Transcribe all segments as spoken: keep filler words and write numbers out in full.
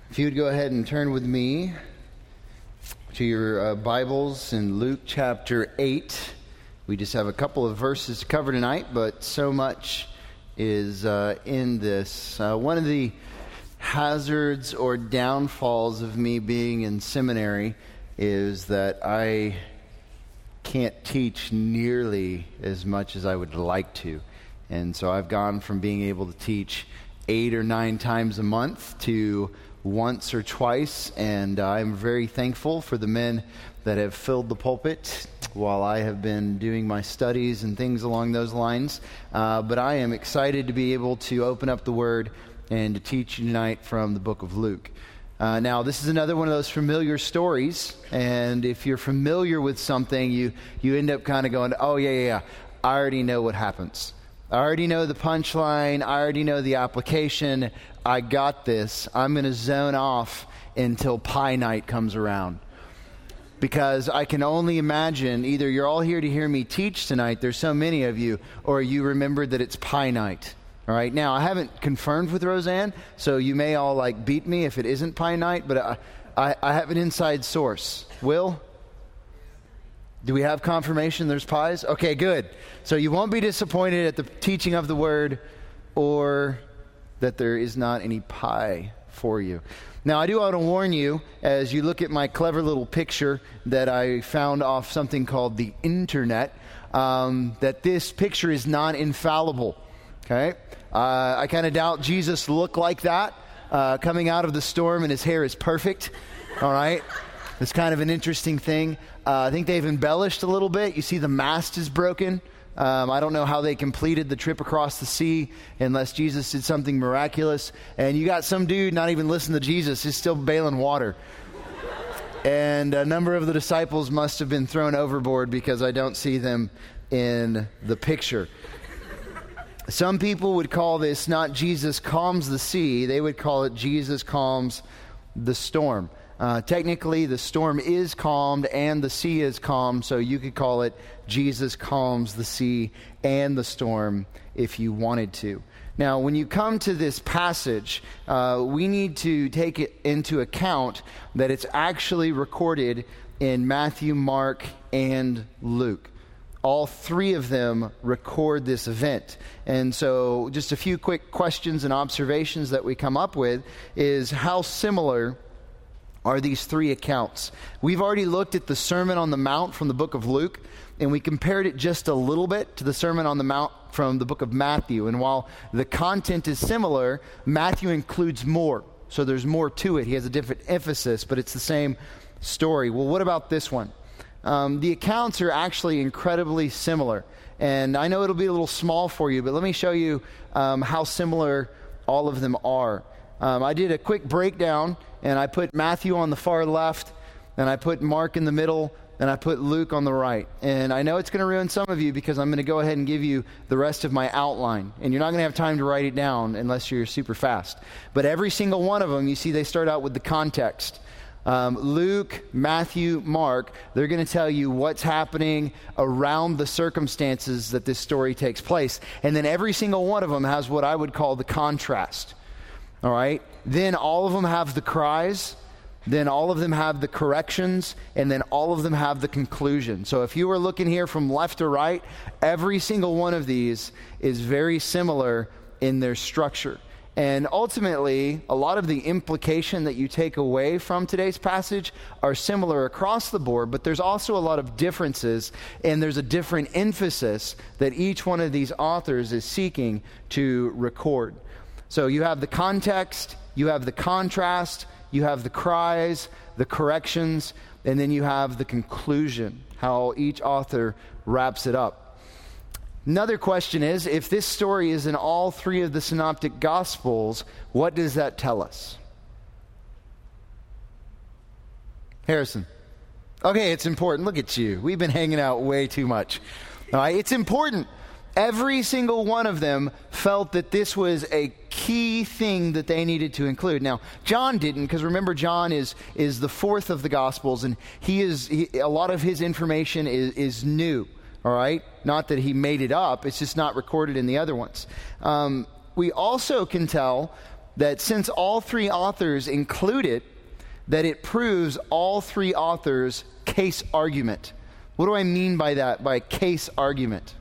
If you would go ahead and turn with me to your uh, Bibles in Luke chapter eight. We just have a couple of verses to cover tonight, but so much is uh, in this. Uh, one of the hazards or downfalls of me being in seminary is that I can't teach nearly as much as I would like to. And so I've gone from being able to teach eight or nine times a month to once or twice, and I'm very thankful for the men that have filled the pulpit while I have been doing my studies and things along those lines. Uh, but I am excited to be able to open up the Word and to teach you tonight from the book of Luke. Uh, now, this is another one of those familiar stories, and if you're familiar with something, you, you end up kind of going, oh, yeah, yeah, yeah, I already know what happens. I already know the punchline. I already know the application. I got this. I'm going to zone off until pie night comes around. Because I can only imagine, either you're all here to hear me teach tonight, there's so many of you, or you remembered that it's pie night. All right. Now, I haven't confirmed with Roseanne, so you may all like beat me if it isn't pie night, but I, I, I have an inside source. Will? Do we have confirmation there's pies? Okay, good. So you won't be disappointed at the teaching of the word or that there is not any pie for you. Now, I do want to warn you, as you look at my clever little picture that I found off something called the internet, um, that this picture is non-infallible. Okay? Uh, I kind of doubt Jesus looked like that, uh, coming out of the storm and his hair is perfect. All right? It's kind of an interesting thing. Uh, I think they've embellished a little bit. You see the mast is broken. Um, I don't know how they completed the trip across the sea unless Jesus did something miraculous. And you got some dude not even listening to Jesus. He's still bailing water. And a number of the disciples must have been thrown overboard because I don't see them in the picture. Some people would call this not Jesus calms the sea. They would call it Jesus calms the storm. Uh, technically, the storm is calmed and the sea is calm, so you could call it Jesus calms the sea and the storm if you wanted to. Now, when you come to this passage, uh, we need to take it into account that it's actually recorded in Matthew, Mark, and Luke. All three of them record this event. And so just a few quick questions and observations that we come up with is how similar are these three accounts. We've already looked at the Sermon on the Mount from the book of Luke, and we compared it just a little bit to the Sermon on the Mount from the book of Matthew. And while the content is similar, Matthew includes more. So there's more to it. He has a different emphasis, but it's the same story. Well, what about this one? Um, the accounts are actually incredibly similar. And I know it'll be a little small for you, but let me show you um, how similar all of them are. Um, I did a quick breakdown, and I put Matthew on the far left, and I put Mark in the middle, and I put Luke on the right. And I know it's going to ruin some of you because I'm going to go ahead and give you the rest of my outline. And you're not going to have time to write it down unless you're super fast. But every single one of them, you see they start out with the context. Um, Luke, Matthew, Mark, they're going to tell you what's happening around the circumstances that this story takes place. And then every single one of them has what I would call the contrast. All right? Then all of them have the cries. Then all of them have the corrections. And then all of them have the conclusion. So if you were looking here from left to right, every single one of these is very similar in their structure. And ultimately, a lot of the implication that you take away from today's passage are similar across the board, but there's also a lot of differences, and there's a different emphasis that each one of these authors is seeking to record. So you have the context, you have the contrast, you have the cries, the corrections, and then you have the conclusion, how each author wraps it up. Another question is, if this story is in all three of the synoptic gospels, what does that tell us? Harrison. Okay, it's important. Look at you. We've been hanging out way too much. All right, it's important. Every single one of them felt that this was a key thing that they needed to include. Now, John didn't, because remember, John is is the fourth of the Gospels, and he is he, a lot of his information is, is new. All right, not that he made it up; it's just not recorded in the other ones. Um, we also can tell that since all three authors include it, that it proves all three authors' case argument. What do I mean by that, by case argument?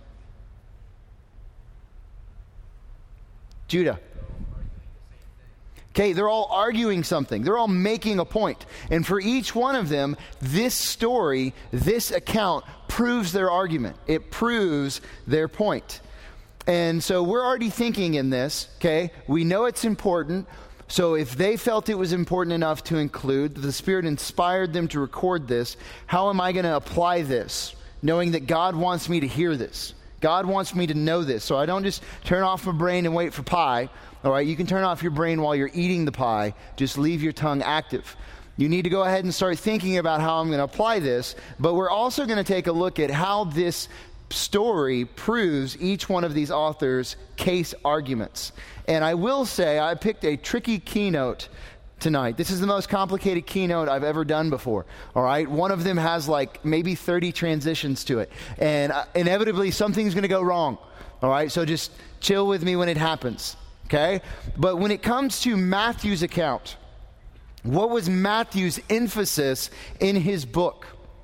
Judah. Okay, they're all arguing something. They're all making a point. And for each one of them, this story, this account proves their argument. It proves their point. And so we're already thinking in this, okay? We know it's important. So if they felt it was important enough to include, the Spirit inspired them to record this, how am I going to apply this, knowing that God wants me to hear this? God wants me to know this. So I don't just turn off my brain and wait for pie. All right, you can turn off your brain while you're eating the pie. Just leave your tongue active. You need to go ahead and start thinking about how I'm going to apply this. But we're also going to take a look at how this story proves each one of these authors' case arguments. And I will say I picked a tricky keynote tonight. This is the most complicated keynote I've ever done before. All right, one of them has like maybe thirty transitions to it. And uh, inevitably something's going to go wrong. All right, so just chill with me when it happens. Okay? But when it comes to Matthew's account, what was Matthew's emphasis in his book?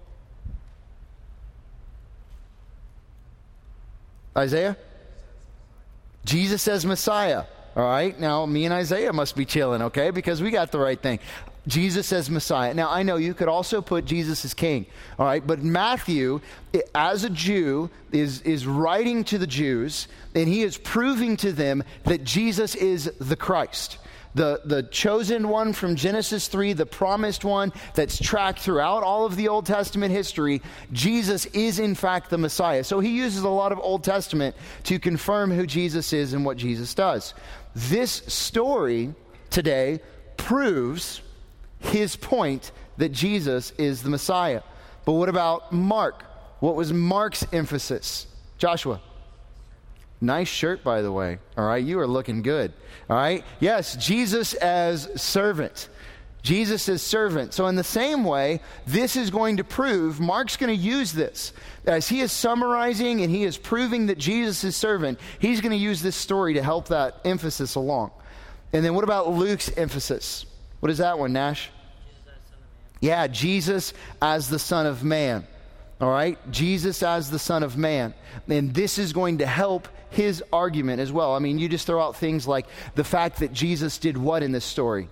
Isaiah? Jesus as Messiah. All right? Now, me and Isaiah must be chilling, okay? Because we got the right thing. Jesus as Messiah. Now, I know you could also put Jesus as king. All right? But Matthew, as a Jew, is, is writing to the Jews, and he is proving to them that Jesus is the Christ. The, the chosen one from Genesis three, the promised one that's tracked throughout all of the Old Testament history. Jesus is in fact the Messiah. So he uses a lot of Old Testament to confirm who Jesus is and what Jesus does. This story today proves his point that Jesus is the Messiah. But what about Mark? What was Mark's emphasis? Joshua. Nice shirt, by the way. All right, you are looking good. All right. Yes, Jesus as servant. Jesus as servant. So in the same way, this is going to prove, Mark's going to use this. As he is summarizing and he is proving that Jesus is servant, he's going to use this story to help that emphasis along. And then what about Luke's emphasis? What is that one, Nash? Yeah, Jesus as the Son of Man. All right? Jesus as the Son of Man. And this is going to help his argument as well. I mean, you just throw out things like the fact that Jesus did what in this story?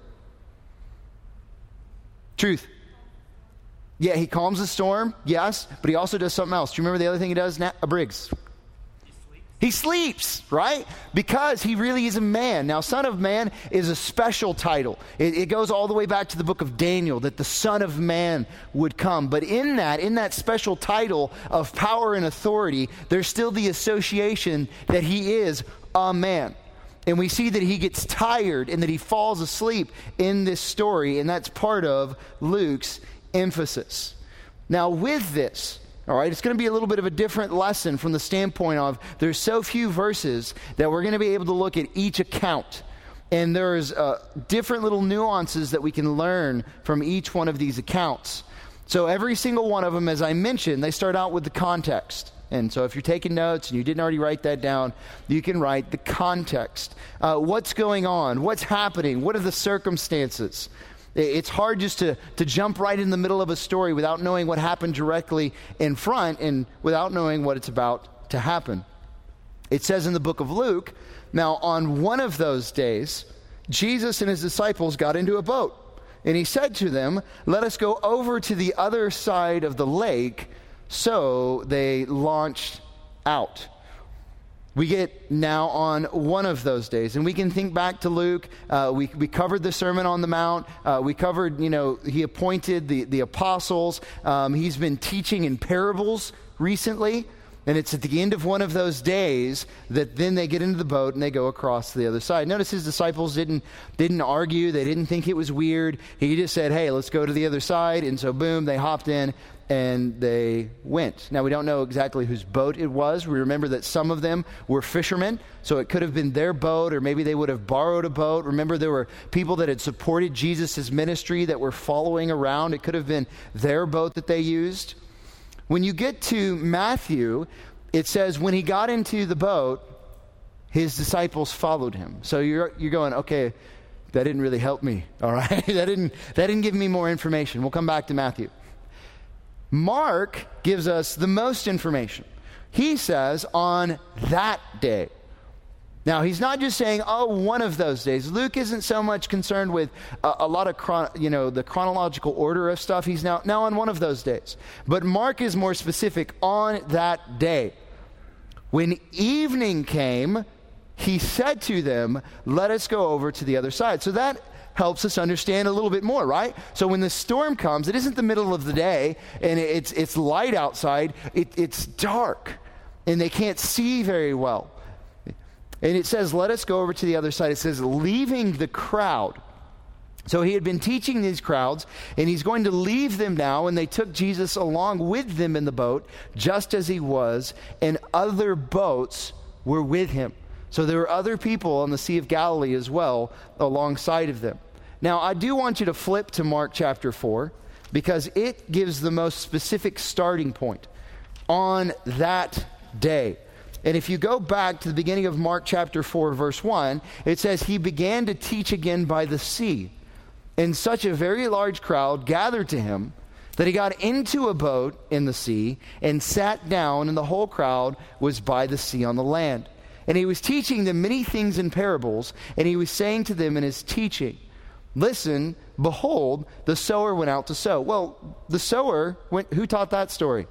Truth. Yeah, he calms the storm, yes, but he also does something else. Do you remember the other thing he does, Nat- uh, Briggs? He sleeps, right? Because he really is a man. Now, Son of Man is a special title. It, it goes all the way back to the book of Daniel, that the Son of Man would come. But in that, in that special title of power and authority, there's still the association that he is a man. And we see that he gets tired and that he falls asleep in this story, and that's part of Luke's emphasis. Now, with this, all right, it's going to be a little bit of a different lesson from the standpoint of there's so few verses that we're going to be able to look at each account. And there's uh, different little nuances that we can learn from each one of these accounts. So every single one of them, as I mentioned, they start out with the context. And so if you're taking notes and you didn't already write that down, you can write the context. Uh, what's going on? What's happening? What are the circumstances? It's hard just to, to jump right in the middle of a story without knowing what happened directly in front and without knowing what it's about to happen. It says in the book of Luke, now on one of those days, Jesus and his disciples got into a boat. And he said to them, "Let us go over to the other side of the lake." So they launched out. We get now on one of those days, and we can think back to Luke. Uh, we we covered the Sermon on the Mount. Uh, we covered, you know, he appointed the, the apostles. Um, he's been teaching in parables recently, and it's at the end of one of those days that then they get into the boat and they go across to the other side. Notice his disciples didn't didn't argue. They didn't think it was weird. He just said, "Hey, let's go to the other side." And so, boom, they hopped in. And they went. Now, we don't know exactly whose boat it was. We remember that some of them were fishermen, so it could have been their boat, or maybe they would have borrowed a boat. Remember, there were people that had supported Jesus' ministry that were following around. It could have been their boat that they used. When you get to Matthew, it says, when he got into the boat, his disciples followed him. So you're you're going, okay, That didn't really help me, all right? that didn't that didn't give me more information. We'll come back to Matthew. Mark gives us the most information. He says, on that day. Now, he's not just saying, oh, one of those days. Luke isn't so much concerned with a, a lot of, chron- you know, the chronological order of stuff. He's now, now on one of those days. But Mark is more specific, on that day. When evening came, he said to them, let us go over to the other side. So that helps us understand a little bit more, right? So when the storm comes, it isn't the middle of the day, and it's it's light outside. It, it's dark, and they can't see very well. And it says, let us go over to the other side. It says, leaving the crowd. So he had been teaching these crowds, and he's going to leave them now, and they took Jesus along with them in the boat, just as he was, and other boats were with him. So there were other people on the Sea of Galilee as well alongside of them. Now, I do want you to flip to Mark chapter four, because it gives the most specific starting point on that day. And if you go back to the beginning of Mark chapter four, verse one, it says, he began to teach again by the sea. And such a very large crowd gathered to him that he got into a boat in the sea and sat down, and the whole crowd was by the sea on the land. And he was teaching them many things in parables, and he was saying to them in his teaching, listen, behold, the sower went out to sow. Well, the sower, went, who taught that story?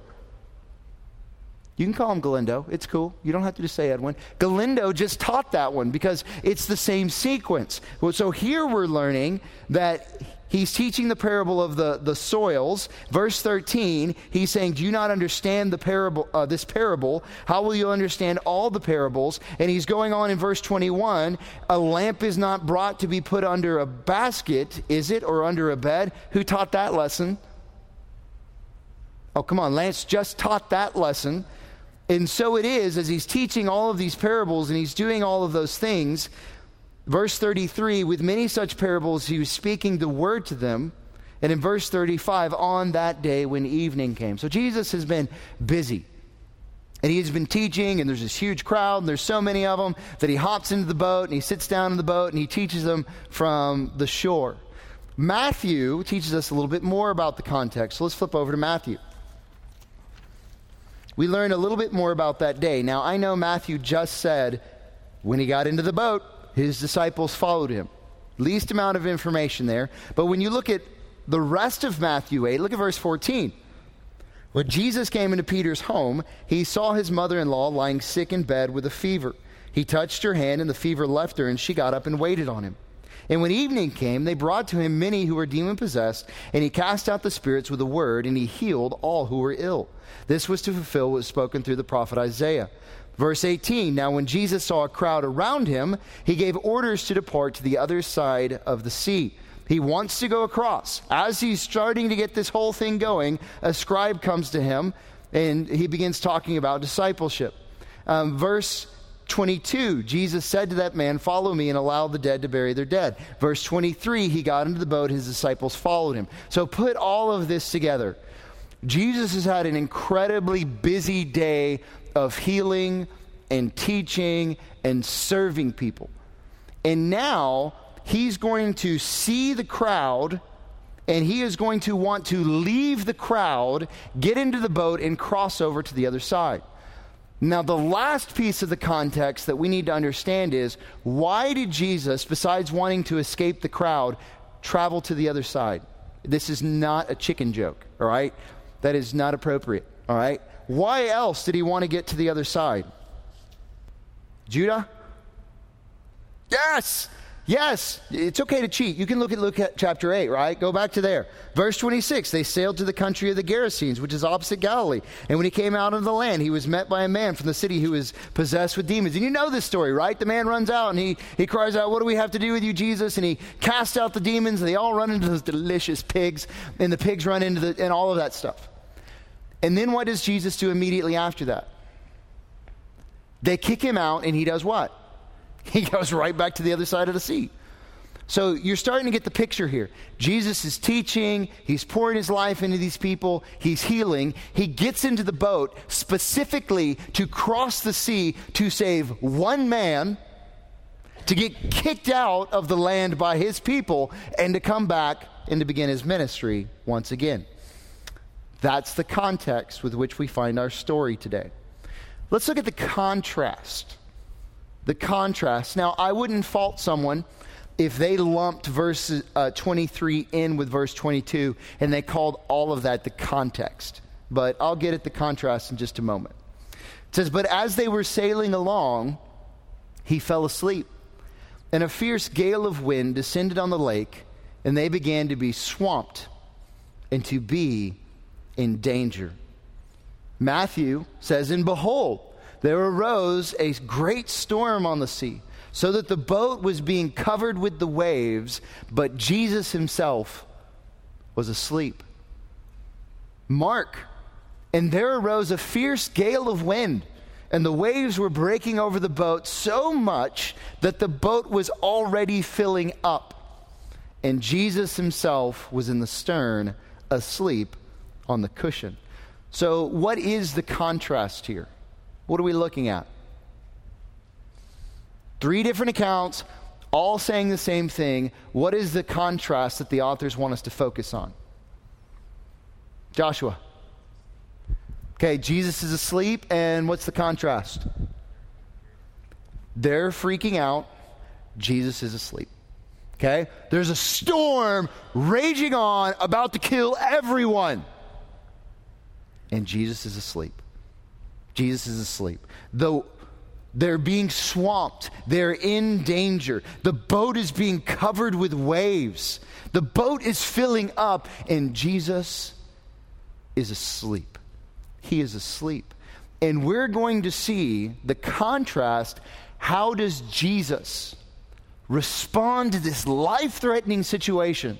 You can call him Galindo. It's cool. You don't have to just say Edwin. Galindo just taught that one because it's the same sequence. Well, so here we're learning that he's teaching the parable of the, the soils. Verse thirteen, he's saying, do you not understand the parable, uh, this parable? How will you understand all the parables? And he's going on in verse twenty-one, a lamp is not brought to be put under a basket, is it, or under a bed? Who taught that lesson? Oh, come on, Lance just taught that lesson. And so it is, as he's teaching all of these parables and he's doing all of those things, verse thirty-three, with many such parables he was speaking the word to them. And in verse thirty-five, on that day when evening came. So Jesus has been busy. And he's been teaching, and there's this huge crowd, and there's so many of them that he hops into the boat, and he sits down in the boat, and he teaches them from the shore. Matthew teaches us a little bit more about the context. So let's flip over to Matthew. We learn a little bit more about that day. Now, I know Matthew just said, when he got into the boat, his disciples followed him. Least amount of information there. But when you look at the rest of Matthew eight, look at verse fourteen. When Jesus came into Peter's home, he saw his mother-in-law lying sick in bed with a fever. He touched her hand, and the fever left her, and she got up and waited on him. And when evening came, they brought to him many who were demon-possessed, and he cast out the spirits with a word, and he healed all who were ill. This was to fulfill what was spoken through the prophet Isaiah. Verse eighteen, now when Jesus saw a crowd around him, he gave orders to depart to the other side of the sea. He wants to go across. As he's starting to get this whole thing going, a scribe comes to him, and he begins talking about discipleship. Um, verse twenty-two, Jesus said to that man, follow me, and allow the dead to bury their dead. Verse twenty-three, he got into the boat, his disciples followed him. So put all of this together. Jesus has had an incredibly busy day of healing and teaching and serving people. And now he's going to see the crowd, and he is going to want to leave the crowd, get into the boat, and cross over to the other side. Now, the last piece of the context that we need to understand is, why did Jesus, besides wanting to escape the crowd, travel to the other side? This is not a chicken joke, all right? That is not appropriate, all right? Why else did he want to get to the other side? Judah? Yes! Yes, it's okay to cheat. You can look at Luke chapter eight, right? Go back to there. Verse twenty-six, they sailed to the country of the Gerasenes, which is opposite Galilee. And when he came out of the land, he was met by a man from the city who was possessed with demons. And you know this story, right? The man runs out and he, he cries out, what do we have to do with you, Jesus? And he casts out the demons, and they all run into those delicious pigs, and the pigs run into the, and all of that stuff. And then what does Jesus do immediately after that? They kick him out, and he does what? He goes right back to the other side of the sea. So you're starting to get the picture here. Jesus is teaching. He's pouring his life into these people. He's healing. He gets into the boat specifically to cross the sea to save one man. to get kicked out of the land by his people and to come back and to begin his ministry once again. That's the context with which we find our story today. Let's look at the contrast. The contrast. Now, I wouldn't fault someone if they lumped verse uh, twenty-three in with verse twenty-two and they called all of that the context. But I'll get at the contrast in just a moment. It says, but as they were sailing along, he fell asleep. And a fierce gale of wind descended on the lake, and they began to be swamped and to be in danger. Matthew says, and behold, there arose a great storm on the sea, so that the boat was being covered with the waves, but Jesus himself was asleep. Mark, and there arose a fierce gale of wind, and the waves were breaking over the boat so much that the boat was already filling up. And Jesus himself was in the stern, asleep on the cushion. So what is the contrast here? What are we looking at? Three different accounts, all saying the same thing. What is the contrast that the authors want us to focus on? Joshua. Okay, Jesus is asleep, and what's the contrast? They're freaking out. Jesus is asleep. Okay? There's a storm raging on, about to kill everyone. And Jesus is asleep. Jesus is asleep. Though they're being swamped, they're in danger. The boat is being covered with waves. The boat is filling up, and Jesus is asleep. He is asleep. And we're going to see the contrast. How does Jesus respond to this life-threatening situation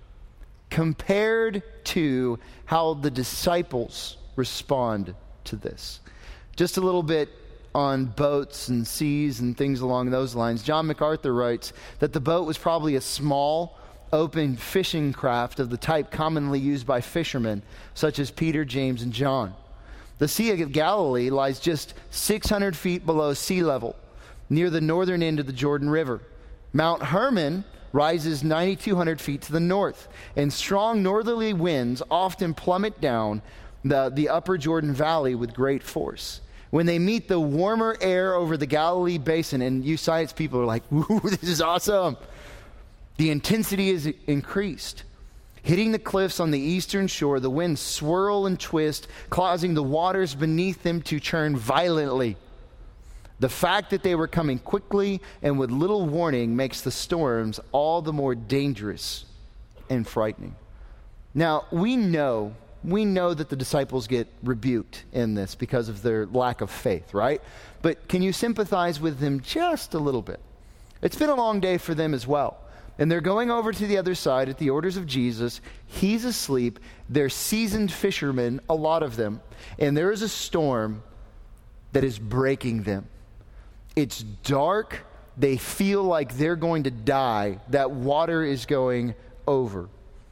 compared to how the disciples respond to this? Just a little bit on boats and seas and things along those lines. John MacArthur writes that the boat was probably a small, open fishing craft of the type commonly used by fishermen, such as Peter, James, and John. The Sea of Galilee lies just six hundred feet below sea level, near the northern end of the Jordan River. Mount Hermon rises nine thousand two hundred feet to the north, and strong northerly winds often plummet down the, the upper Jordan Valley with great force. When they meet the warmer air over the Galilee basin, and you science people are like, "Ooh, this is awesome," the intensity is increased. Hitting the cliffs on the eastern shore, the winds swirl and twist, causing the waters beneath them to churn violently. The fact that they were coming quickly and with little warning makes the storms all the more dangerous and frightening. Now, we know, we know that the disciples get rebuked in this because of their lack of faith, right? But can you sympathize with them just a little bit? It's been a long day for them as well. And they're going over to the other side at the orders of Jesus. He's asleep. They're seasoned fishermen, a lot of them. And there is a storm that is breaking them. It's dark. They feel like they're going to die. That water is going over.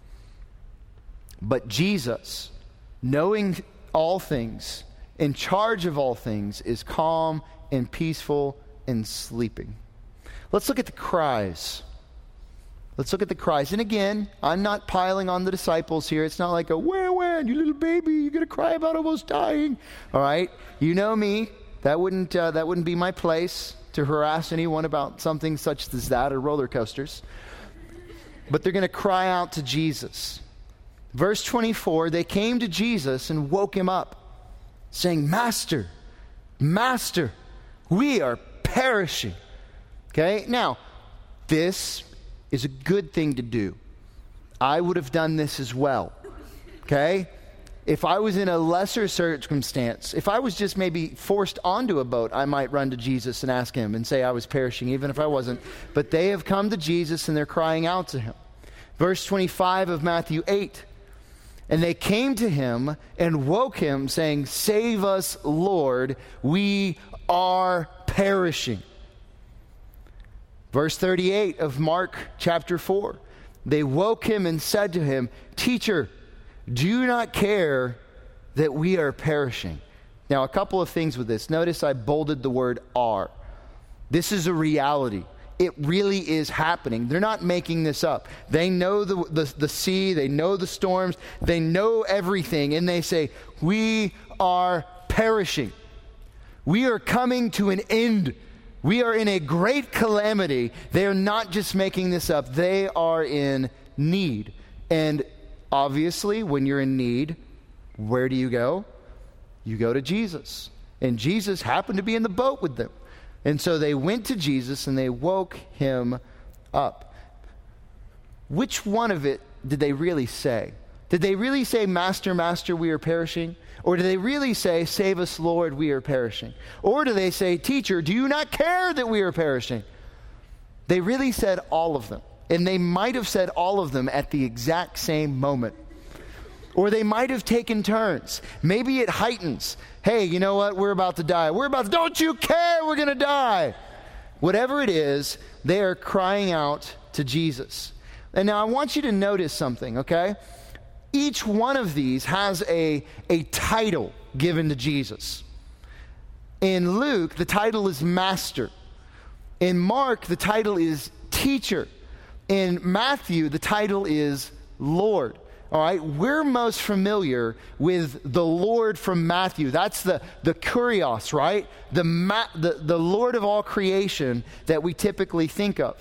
But Jesus, knowing all things, in charge of all things, is calm and peaceful and sleeping. Let's look at the cries. Let's look at the cries. And again, I'm not piling on the disciples here. It's not like a, where, where, you little baby, you're going to cry about almost dying. All right? You know me. That wouldn't, uh, that wouldn't be my place to harass anyone about something such as that or roller coasters. But they're going to cry out to Jesus. Verse twenty-four, they came to Jesus and woke him up, saying, Master, Master, we are perishing. Okay? Now, this is a good thing to do. I would have done this as well. Okay? If I was in a lesser circumstance, if I was just maybe forced onto a boat, I might run to Jesus and ask him and say I was perishing, even if I wasn't. But they have come to Jesus and they're crying out to him. Verse twenty-five of Matthew eight. And they came to him and woke him, saying, Save us, Lord, we are perishing. Verse thirty-eight of Mark chapter four. They woke him and said to him, Teacher, do you not care that we are perishing? Now, a couple of things with this. Notice I bolded the word are. This is a reality. it really is happening. They're not making this up. They know the, the, the sea, they know the storms, they know everything, and they say, we are perishing. We are coming to an end. We are in a great calamity. They are not just making this up. They are in need. And obviously, when you're in need, where do you go? You go to Jesus. And Jesus happened to be in the boat with them. And so they went to Jesus and they woke him up. Which one of it did they really say? Did they really say, Master, Master, we are perishing? Or do they really say, Save us, Lord, we are perishing? Or do they say, Teacher, do you not care that we are perishing? They really said all of them. And they might have said all of them at the exact same moment. Or they might have taken turns. Maybe it heightens. Hey, you know what? We're about to die. We're about to, don't you care? We're going to die. Whatever it is, they are crying out to Jesus. And now I want you to notice something, okay? Each one of these has a, a title given to Jesus. In Luke, the title is Master. In Mark, the title is Teacher. In Matthew, the title is Lord. All right, we're most familiar with the Lord from Matthew. That's the, the Kurios, right? The, ma- the, the Lord of all creation that we typically think of.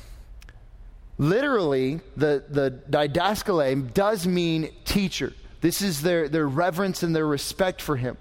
Literally, the, the didaskale does mean teacher. This is their, their reverence and their respect for him.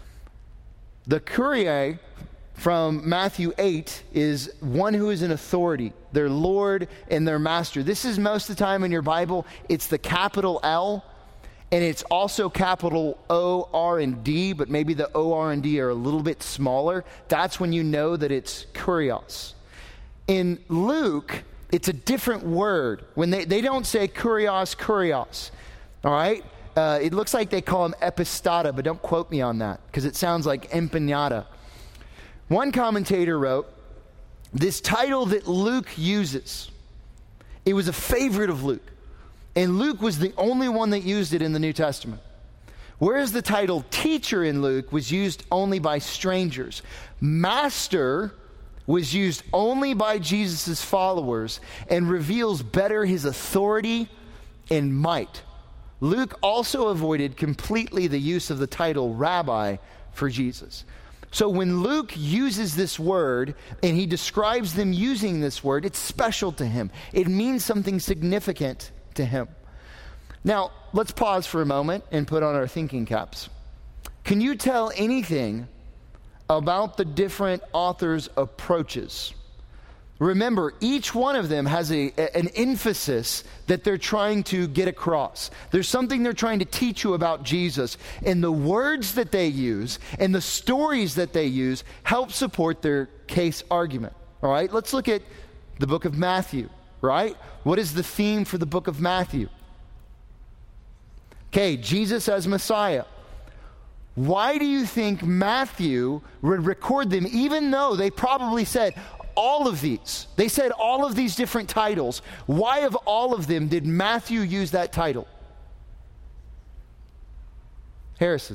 The Kyrie from Matthew eight is one who is in authority, their Lord and their Master. This is most of the time in your Bible, it's the capital L, and it's also capital O, R, and D, but maybe the O, R, and D are a little bit smaller. That's when you know that it's Kurios. In Luke, it's a different word. When they, they don't say Kurios, Kurios, all right? Uh, it looks like they call him epistata, but don't quote me on that, because it sounds like empanada. One commentator wrote, this title that Luke uses, it was a favorite of Luke. And Luke was the only one that used it in the New Testament. Whereas the title teacher in Luke was used only by strangers. Master was used only by Jesus' followers and reveals better his authority and might. Luke also avoided completely the use of the title rabbi for Jesus. So when Luke uses this word and he describes them using this word, it's special to him. It means something significant to him. Now, let's pause for a moment and put on our thinking caps. Can you tell anything about the different authors' approaches? Remember, each one of them has a, a, an emphasis that they're trying to get across. There's something they're trying to teach you about Jesus. And the words that they use and the stories that they use help support their case argument. All right, let's look at the book of Matthew, right? What is the theme for the book of Matthew? Okay, Jesus as Messiah. Why do you think Matthew would record them, even though they probably said, all of these, they said all of these different titles. Why of all of them did Matthew use that title? Harrison.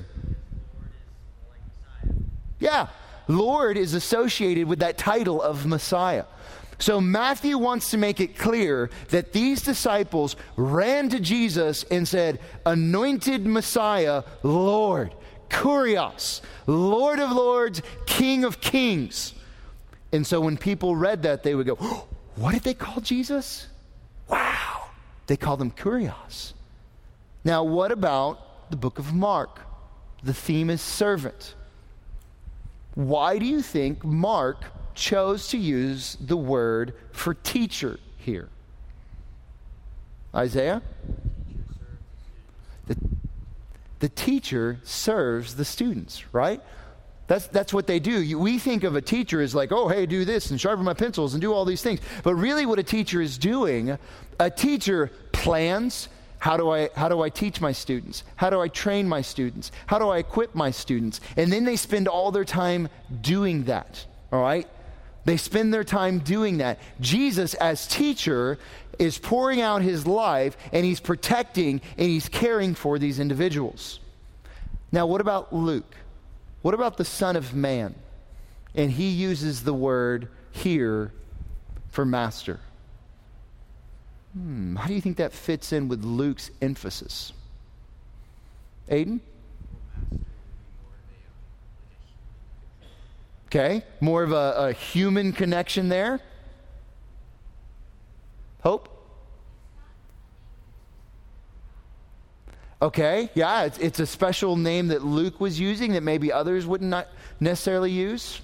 Yeah, Lord is associated with that title of Messiah. So Matthew wants to make it clear that these disciples ran to Jesus and said, Anointed Messiah, Lord, Kurios, Lord of Lords, King of Kings. And so when people read that, they would go, oh, what did they call Jesus? Wow. They called him Kurios. Now, what about the book of Mark? The theme is servant. Why do you think Mark chose to use the word for teacher here? Isaiah? The, the teacher serves the students, right? That's that's what they do. You, we think of a teacher as like, oh, hey, do this and sharpen my pencils and do all these things. But really what a teacher is doing, a teacher plans, how do I how do I teach my students? How do I train my students? How do I equip my students? And then they spend all their time doing that, all right? They spend their time doing that. Jesus, as teacher, is pouring out his life, and he's protecting and he's caring for these individuals. Now, what about Luke? What about the Son of Man? And he uses the word here for master. Hmm, how do you think that fits in with Luke's emphasis? Aiden? Okay, more of a, a human connection there. Hope? Okay, yeah, it's, it's a special name that Luke was using that maybe others wouldn't not necessarily use.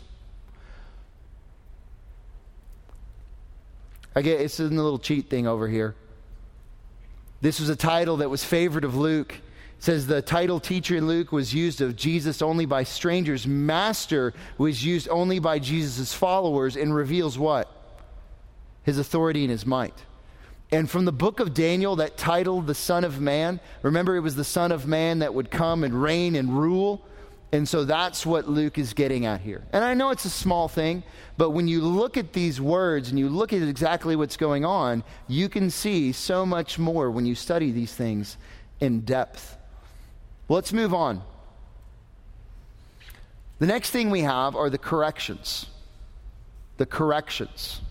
I get it's in the little cheat thing over here. This was a title that was favored of Luke. It says the title teacher in Luke was used of Jesus only by strangers. Master was used only by Jesus' followers and reveals what? His authority and his might. And from the book of Daniel, that title, the Son of Man, remember it was the Son of Man that would come and reign and rule. And so that's what Luke is getting at here. And I know it's a small thing, but when you look at these words and you look at exactly what's going on, you can see so much more when you study these things in depth. Let's move on. The next thing we have are the corrections. The corrections.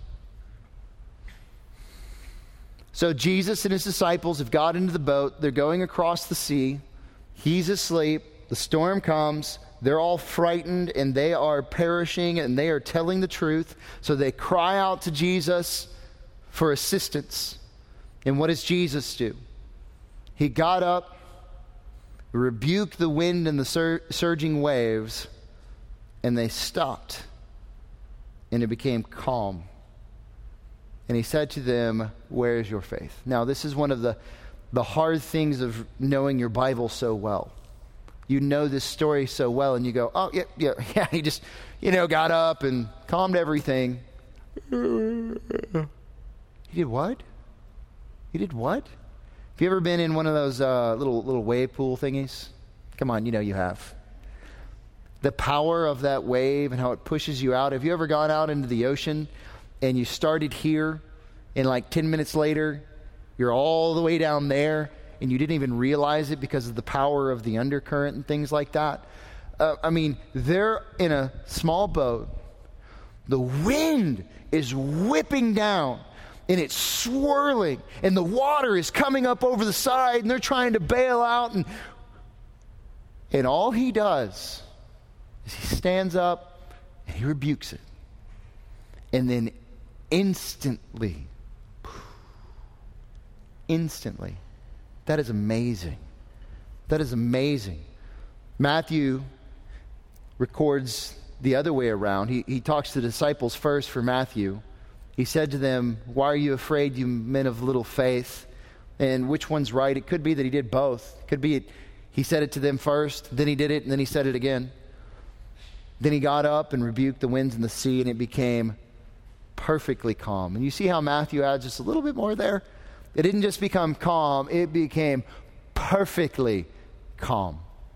So Jesus and his disciples have got into the boat. They're going across the sea. He's asleep. The storm comes. They're all frightened and they are perishing and they are telling the truth. So they cry out to Jesus for assistance. And what does Jesus do? He got up, rebuked the wind and the sur- surging waves, and they stopped. And it became calm. And he said to them, "Where is your faith?" Now, this is one of the, the hard things of knowing your Bible so well. You know this story so well, and you go, "Oh, yeah, yeah, yeah." He just, you know, got up and calmed everything. He did what? He did what? Have you ever been in one of those uh, little little wave pool thingies? Come on, you know you have. The power of that wave and how it pushes you out. Have you ever gone out into the ocean and you started here, and like ten minutes later, you're all the way down there, and you didn't even realize it because of the power of the undercurrent and things like that? Uh, I mean, they're in a small boat. The wind is whipping down, and it's swirling, and the water is coming up over the side, and they're trying to bail out, and and all he does is he stands up, and he rebukes it. And then instantly, instantly, that is amazing. That is amazing. Matthew records the other way around. He, he talks to the disciples first for Matthew. He said to them, "Why are you afraid, you men of little faith?" And which one's right? It could be that he did both. It could be it, he said it to them first, then he did it, and then he said it again. Then he got up and rebuked the winds and the sea, and it became perfectly calm. And you see how Matthew adds just a little bit more there? It didn't just become calm, it became perfectly calm.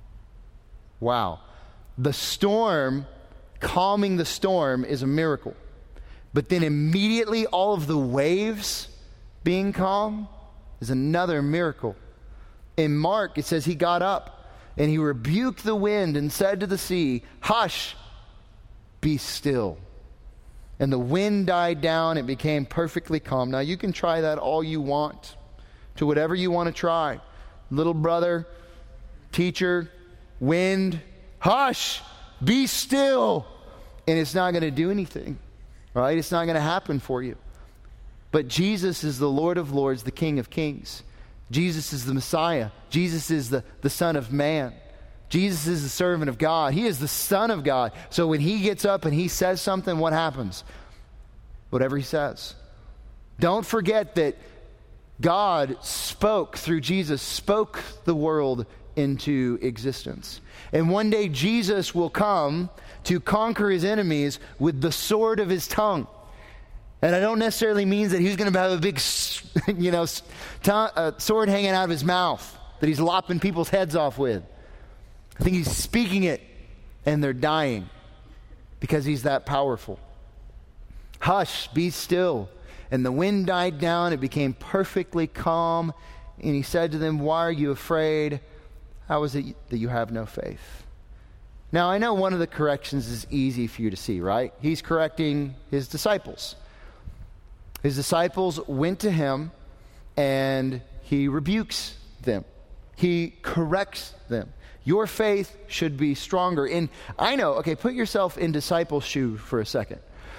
Wow. The storm, calming the storm is a miracle. But then immediately all of the waves being calm is another miracle. In Mark, it says he got up and he rebuked the wind and said to the sea, "Hush, be still." And the wind died down. It became perfectly calm. Now, you can try that all you want, to whatever you want to try. Little brother, teacher, wind, hush, be still. And it's not going to do anything, right? It's not going to happen for you. But Jesus is the Lord of Lords, the King of Kings. Jesus is the Messiah. Jesus is the, the Son of Man. Jesus is the servant of God. He is the Son of God. So when he gets up and he says something, what happens? Whatever he says. Don't forget that God spoke through Jesus, spoke the world into existence. And one day Jesus will come to conquer his enemies with the sword of his tongue. And I don't necessarily mean that he's going to have a big, you know, tongue, uh, sword hanging out of his mouth that he's lopping people's heads off with. I think he's speaking it, and they're dying because he's that powerful. Hush, be still. And the wind died down. It became perfectly calm. And he said to them, "Why are you afraid? How is it that you have no faith?" Now, I know one of the corrections is easy for you to see, right? He's correcting his disciples. His disciples went to him and he rebukes them. He corrects them. Your faith should be stronger. And I know, okay, put yourself in disciples' shoe for a second.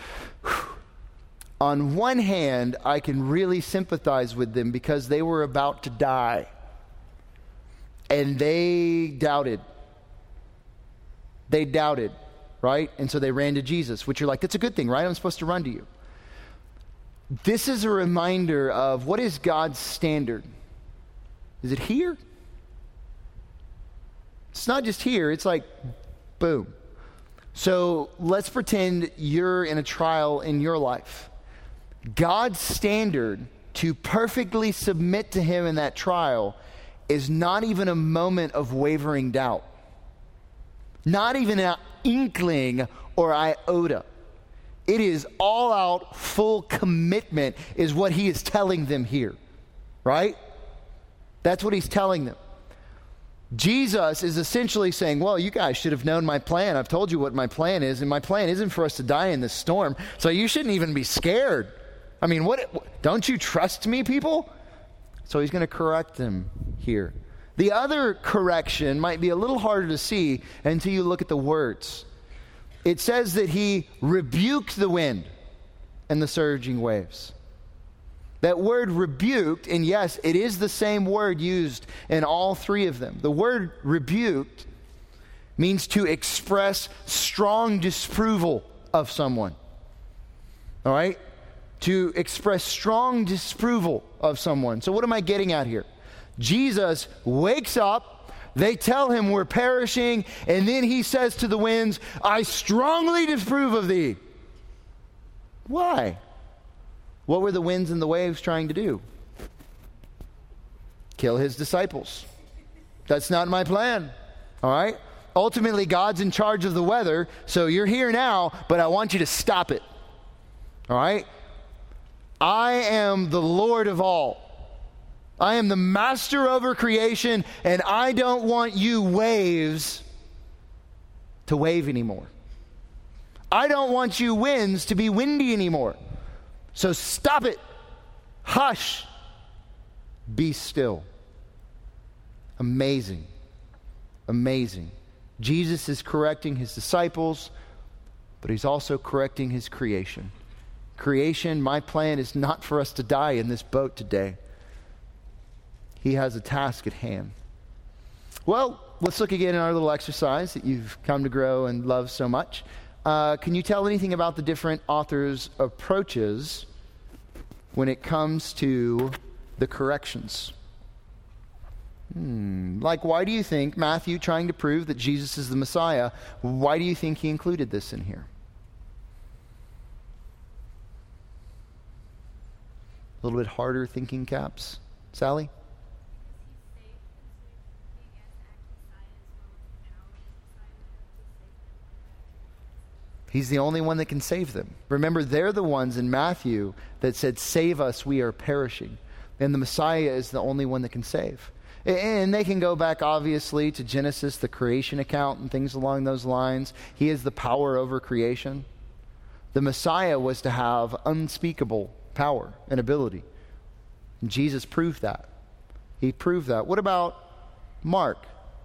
On one hand, I can really sympathize with them because they were about to die. And they doubted. They doubted, right? And so they ran to Jesus, which you're like, that's a good thing, right? I'm supposed to run to you. This is a reminder of what is God's standard. Is it here? It's not just here. It's like, boom. So let's pretend you're in a trial in your life. God's standard to perfectly submit to him in that trial is not even a moment of wavering doubt. Not even an inkling or iota. It is all out, full commitment is what he is telling them here. Right? That's what he's telling them. Jesus is essentially saying, well, you guys should have known my plan. I've told you what my plan is, and my plan isn't for us to die in this storm, so you shouldn't even be scared. I mean, what? Don't you trust me, people? So he's going to correct them here. The other correction might be a little harder to see until you look at the words. It says that he rebuked the wind and the surging waves. That word rebuked, and yes, it is the same word used in all three of them. The word rebuked means to express strong disapproval of someone. All right? To express strong disapproval of someone. So what am I getting at here? Jesus wakes up, they tell him we're perishing, and then he says to the winds, I strongly disapprove of thee. Why? What were the winds and the waves trying to do? Kill his disciples. That's not my plan. All right? Ultimately, God's in charge of the weather, so you're here now, but I want you to stop it. All right? I am the Lord of all. I am the master over creation, and I don't want you waves to wave anymore. I don't want you winds to be windy anymore. So stop it. Hush. Be still. Amazing. Amazing. Jesus is correcting his disciples, but he's also correcting his creation. Creation, my plan is not for us to die in this boat today. He has a task at hand. Well, let's look again at our little exercise that you've come to grow and love so much. Uh, can you tell anything about the different authors' approaches when it comes to the corrections? Hmm. Like, why do you think Matthew, trying to prove that Jesus is the Messiah, why do you think he included this in here? A little bit harder thinking caps. Sally? He's the only one that can save them. Remember, they're the ones in Matthew that said, save us, we are perishing. And the Messiah is the only one that can save. And they can go back, obviously, to Genesis, the creation account, and things along those lines. He has the power over creation. The Messiah was to have unspeakable power and ability. And Jesus proved that. He proved that. What about Mark?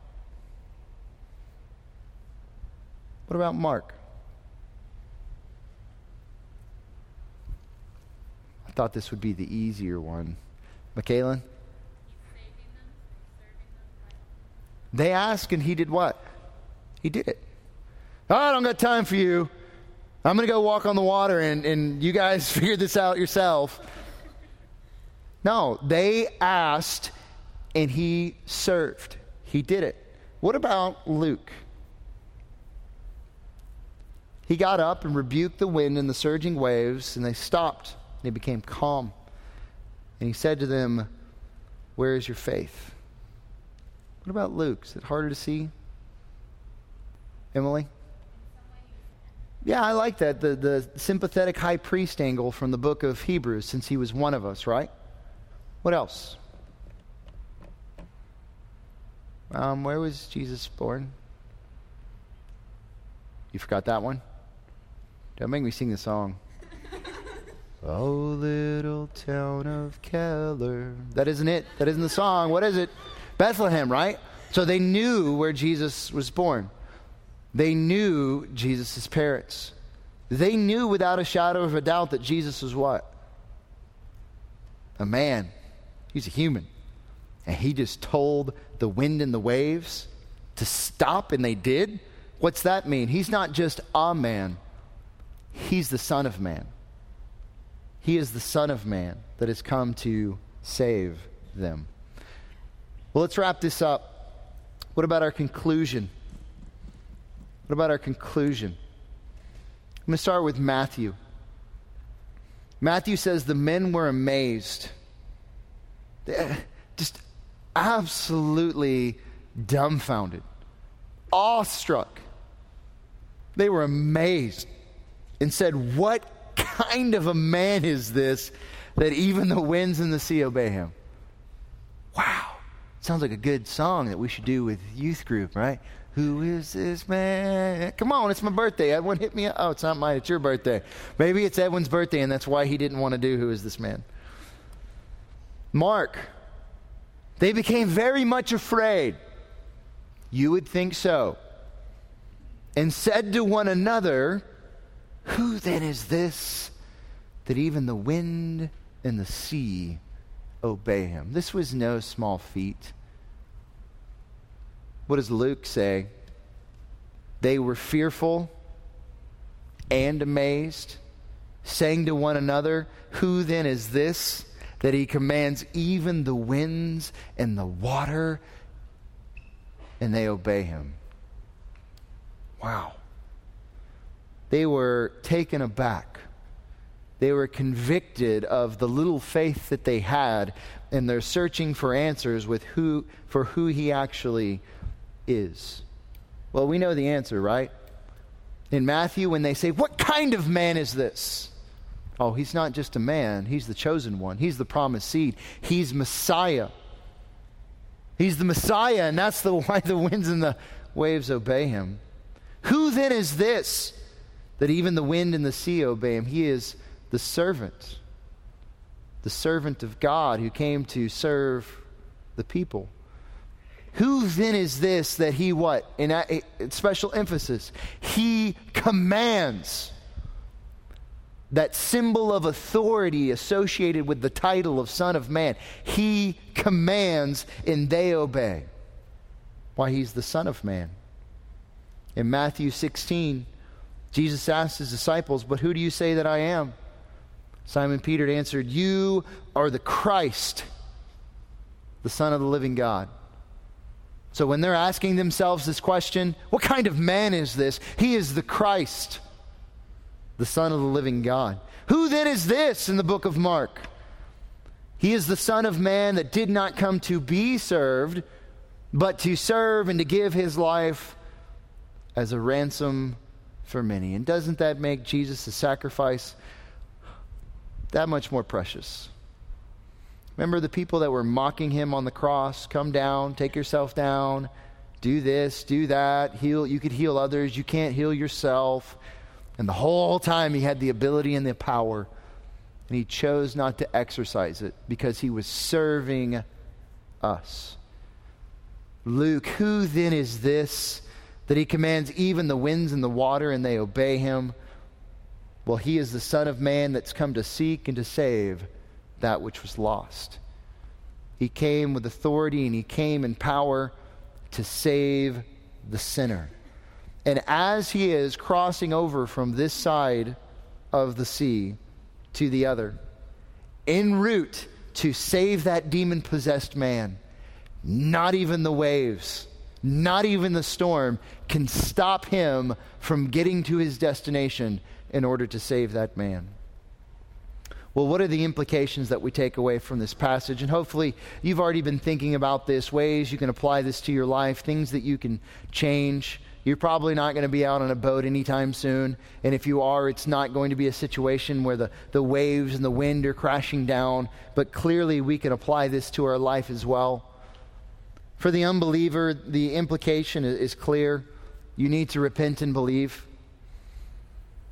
What about Mark? I thought this would be the easier one. Michaela? They asked and he did what? He did it. Oh, I don't got time for you. I'm going to go walk on the water and, and you guys figure this out yourself. No, they asked and he served. He did it. What about Luke? He got up and rebuked the wind and the surging waves, and they stopped. They became calm. And he said to them, where is your faith? What about Luke? Is it harder to see? Emily? Yeah, I like that. The, the sympathetic high priest angle from the book of Hebrews, since he was one of us, right? What else? Um, where was Jesus born? You forgot that one? Don't make me sing the song. Oh, little town of Keller. That isn't it. That isn't the song. What is it? Bethlehem, right? So they knew where Jesus was born. They knew Jesus' parents. They knew without a shadow of a doubt that Jesus was what? A man. He's a human. And he just told the wind and the waves to stop, and they did. What's that mean? He's not just a man. He's the Son of Man. He is the Son of Man that has come to save them. Well, let's wrap this up. What about our conclusion? What about our conclusion? I'm going to start with Matthew. Matthew says the men were amazed. Just absolutely dumbfounded, awestruck. They were amazed and said, "What kind of a man is this that even the winds and the sea obey him?" Wow. Sounds like a good song that we should do with youth group, right? Who is this man? Come on, it's my birthday. Edwin, hit me up. Oh, it's not mine. It's your birthday. Maybe it's Edwin's birthday, and that's why he didn't want to do Who Is This Man? Mark. They became very much afraid. You would think so. And said to one another, "Who then is this that even the wind and the sea obey him?" This was no small feat. What does Luke say? They were fearful and amazed, saying to one another, "Who then is this that he commands even the winds and the water, and they obey him?" Wow. They were taken aback. They were convicted of the little faith that they had, and they're searching for answers with who for who he actually is. Well, we know the answer, right? In Matthew, when they say, "What kind of man is this?" Oh, he's not just a man. He's the chosen one. He's the promised seed. He's Messiah. He's the Messiah, and that's the why the winds and the waves obey him. Who then is this that even the wind and the sea obey him? He is the servant. The servant of God who came to serve the people. Who then is this that he what? In a, a special emphasis. He commands. That symbol of authority associated with the title of Son of Man. He commands and they obey. Why, he's the Son of Man. In Matthew sixteen, Jesus asked his disciples, "But who do you say that I am?" Simon Peter answered, "You are the Christ, the Son of the living God." So when they're asking themselves this question, what kind of man is this? He is the Christ, the Son of the living God. Who then is this in the book of Mark? He is the Son of Man that did not come to be served, but to serve and to give his life as a ransom for many. And doesn't that make Jesus' sacrifice that much more precious? Remember the people that were mocking him on the cross? Come down, take yourself down, do this, do that, heal. You could heal others, you can't heal yourself. And the whole time he had the ability and the power, and he chose not to exercise it because he was serving us. Luke, who then is this that he commands even the winds and the water and they obey him? Well, he is the Son of Man that's come to seek and to save that which was lost. He came with authority and he came in power to save the sinner. And as he is crossing over from this side of the sea to the other, en route to save that demon-possessed man, not even the waves, not even the storm can stop him from getting to his destination in order to save that man. Well, what are the implications that we take away from this passage? And hopefully you've already been thinking about this, ways you can apply this to your life, things that you can change. You're probably not going to be out on a boat anytime soon. And if you are, it's not going to be a situation where the, the waves and the wind are crashing down. But clearly we can apply this to our life as well. For the unbeliever, the implication is clear. You need to repent and believe.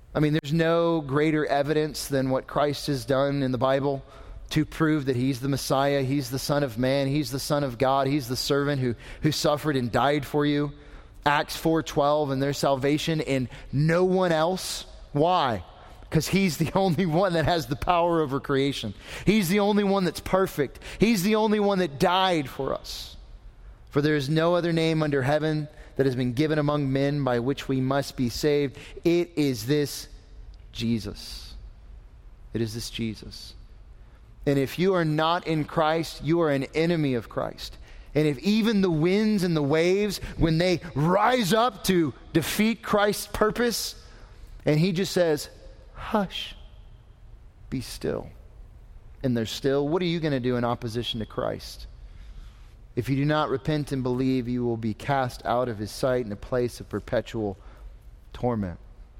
I mean, there's no greater evidence than what Christ has done in the Bible to prove that he's the Messiah, he's the Son of Man, he's the Son of God, he's the servant who, who suffered and died for you. Acts four twelve and their salvation and no one else. Why? Because he's the only one that has the power over creation. He's the only one that's perfect. He's the only one that died for us. For there is no other name under heaven that has been given among men by which we must be saved. It is this Jesus. It is this Jesus. And if you are not in Christ, you are an enemy of Christ. And if even the winds and the waves, when they rise up to defeat Christ's purpose, and he just says, hush, be still. And they're still, what are you going to do in opposition to Christ? If you do not repent and believe, you will be cast out of his sight in a place of perpetual torment.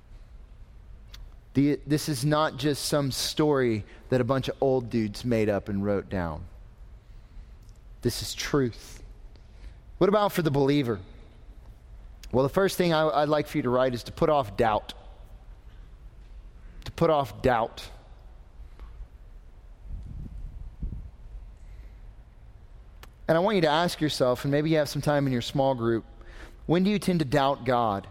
The, this is not just some story that a bunch of old dudes made up and wrote down. This is truth. What about for the believer? Well, the first thing I, I'd like for you to write is to put off doubt. To put off doubt. And I want you to ask yourself, and maybe you have some time in your small group, when do you tend to doubt God?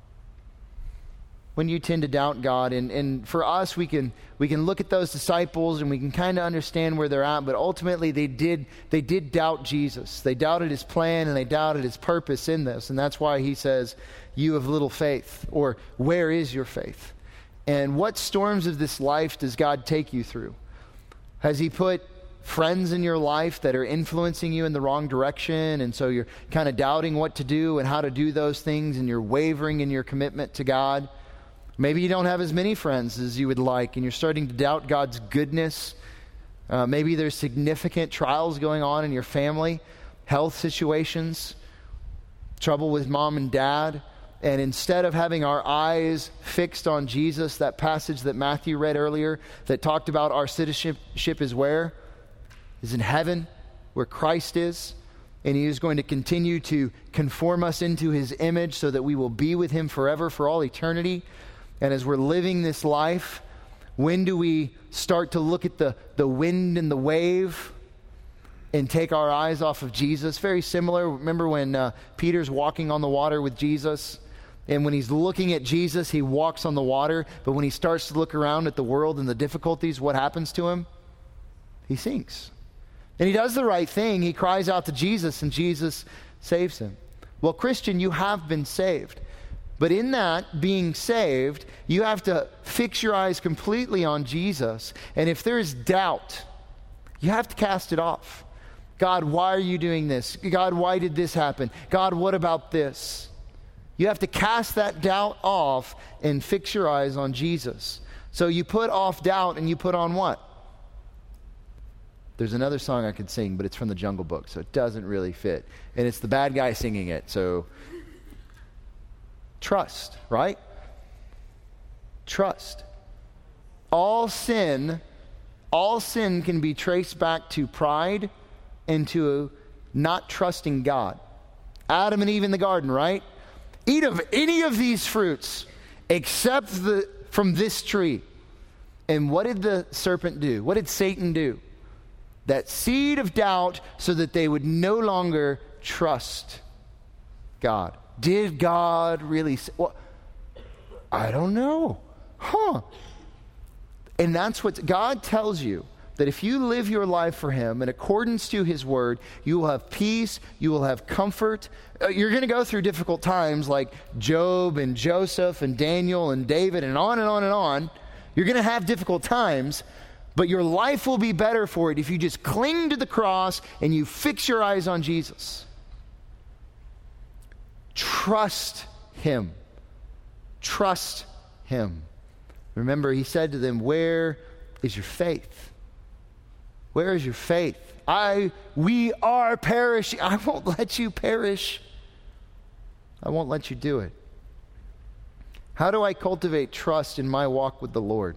When do you tend to doubt God? And, and for us, we can we can look at those disciples and we can kind of understand where they're at, but ultimately they did they did doubt Jesus. They doubted his plan and they doubted his purpose in this. And that's why he says, you have little faith, or where is your faith? And what storms of this life does God take you through? Has he put friends in your life that are influencing you in the wrong direction, and so you're kind of doubting what to do and how to do those things, and you're wavering in your commitment to God? Maybe you don't have as many friends as you would like, and you're starting to doubt God's goodness. Uh, maybe there's significant trials going on in your family, health situations, trouble with mom and dad. And instead of having our eyes fixed on Jesus, that passage that Matthew read earlier that talked about our citizenship is where? Is in heaven, where Christ is. And he is going to continue to conform us into his image so that we will be with him forever, for all eternity. And as we're living this life, when do we start to look at the, the wind and the wave and take our eyes off of Jesus? Very similar. Remember when uh, Peter's walking on the water with Jesus? And when he's looking at Jesus, he walks on the water. But when he starts to look around at the world and the difficulties, what happens to him? He sinks. And he does the right thing. He cries out to Jesus, and Jesus saves him. Well, Christian, you have been saved. But in that being saved, you have to fix your eyes completely on Jesus. And if there is doubt, you have to cast it off. God, why are you doing this? God, why did this happen? God, what about this? You have to cast that doubt off and fix your eyes on Jesus. So you put off doubt and you put on what? There's another song I could sing, but it's from the Jungle Book, so it doesn't really fit. And it's the bad guy singing it, so trust, right? Trust. All sin, all sin can be traced back to pride and to not trusting God. Adam and Eve in the garden, right? Eat of any of these fruits except the from this tree. And what did the serpent do? What did Satan do? That seed of doubt so that they would no longer trust God. Did God really say? Well, I don't know. Huh. And that's what God tells you, that if you live your life for him in accordance to his word, you will have peace, you will have comfort. Uh, you're going to go through difficult times like Job and Joseph and Daniel and David and on and on and on. You're going to have difficult times, but your life will be better for it if you just cling to the cross and you fix your eyes on Jesus. Trust him. Trust him. Remember, he said to them, where is your faith? Where is your faith? I, we are perishing. I won't let you perish. I won't let you do it. How do I cultivate trust in my walk with the Lord?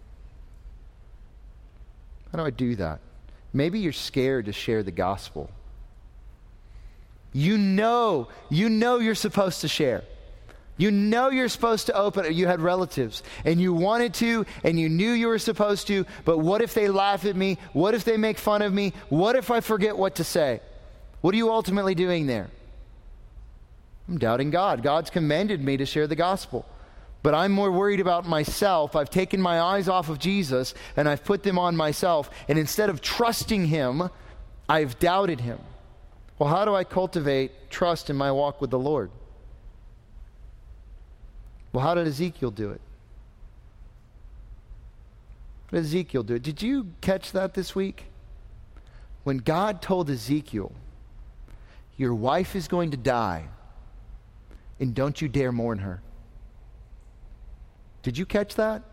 How do I do that? Maybe you're scared to share the gospel. You know, you know you're supposed to share. You know you're supposed to open it. You had relatives and you wanted to and you knew you were supposed to, but what if they laugh at me? What if they make fun of me? What if I forget what to say? What are you ultimately doing there? I'm doubting God. God's commanded me to share the gospel. But I'm more worried about myself. I've taken my eyes off of Jesus and I've put them on myself. And instead of trusting him, I've doubted him. Well, how do I cultivate trust in my walk with the Lord? Well, how did Ezekiel do it? How did Ezekiel do it? Did you catch that this week? When God told Ezekiel, your wife is going to die, and don't you dare mourn her. Did you catch that?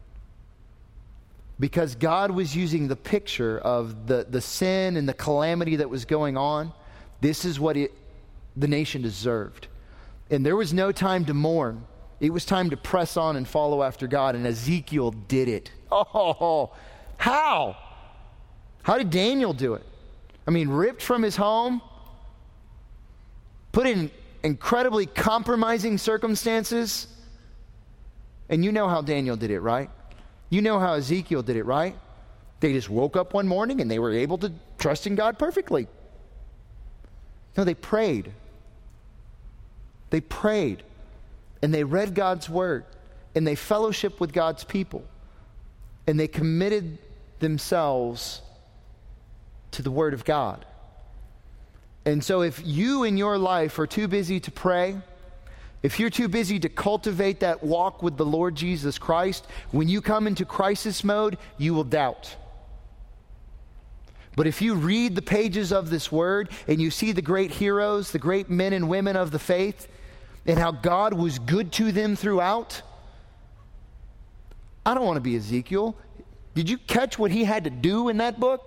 Because God was using the picture of the, the sin and the calamity that was going on. This is what it, the nation deserved. And there was no time to mourn. It was time to press on and follow after God. And Ezekiel did it. Oh, how? How did Daniel do it? I mean, ripped from his home, put in incredibly compromising circumstances. And you know how Daniel did it, right? You know how Ezekiel did it, right? They just woke up one morning and they were able to trust in God perfectly. No, they prayed. They prayed. And they read God's word. And they fellowshiped with God's people. And they committed themselves to the word of God. And so if you in your life are too busy to pray, if you're too busy to cultivate that walk with the Lord Jesus Christ, when you come into crisis mode, you will doubt. But if you read the pages of this word and you see the great heroes, the great men and women of the faith, and how God was good to them throughout, I don't want to be Ezekiel. Did you catch what he had to do in that book?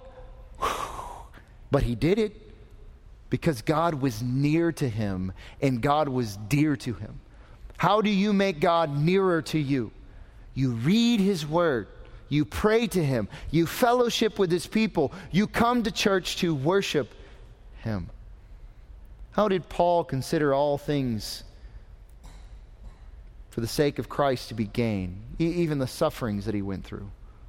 But he did it. Because God was near to him and God was dear to him. How do you make God nearer to you? You read his word. You pray to him. You fellowship with his people. You come to church to worship him. How did Paul consider all things for the sake of Christ to be gain? E- even the sufferings that he went through.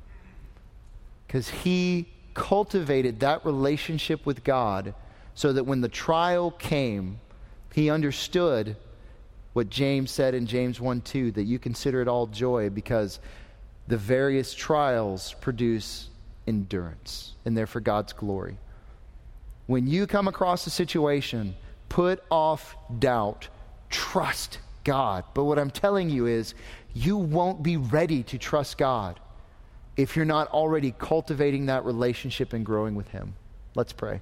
Because he cultivated that relationship with God so that when the trial came, he understood what James said in James one two, that you consider it all joy because the various trials produce endurance, and they're for God's glory. When you come across a situation, put off doubt, trust God. But what I'm telling you is, you won't be ready to trust God if you're not already cultivating that relationship and growing with him. Let's pray.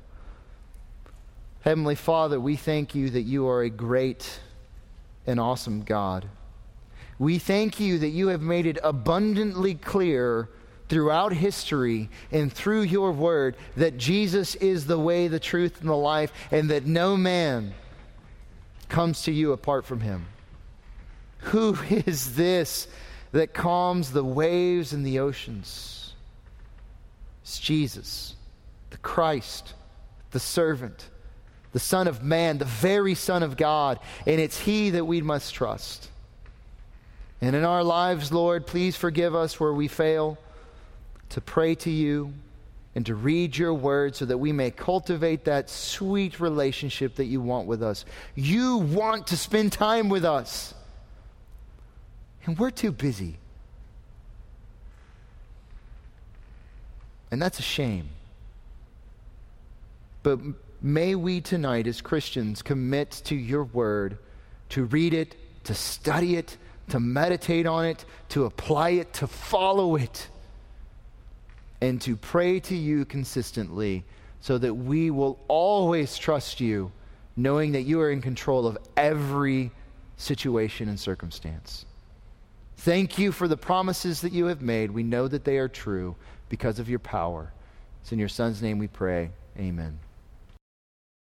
Heavenly Father, we thank you that you are a great and awesome God. We thank you that you have made it abundantly clear throughout history and through your word that Jesus is the way, the truth, and the life, and that no man comes to you apart from him. Who is this that calms the waves and the oceans? It's Jesus, the Christ, the servant, the Son of Man, the very Son of God. And it's he that we must trust. And in our lives, Lord, please forgive us where we fail to pray to you and to read your word so that we may cultivate that sweet relationship that you want with us. You want to spend time with us. And we're too busy. And that's a shame. But may we tonight as Christians commit to your word, to read it, to study it, to meditate on it, to apply it, to follow it, and to pray to you consistently so that we will always trust you, knowing that you are in control of every situation and circumstance. Thank you for the promises that you have made. We know that they are true because of your power. It's in your Son's name we pray. Amen.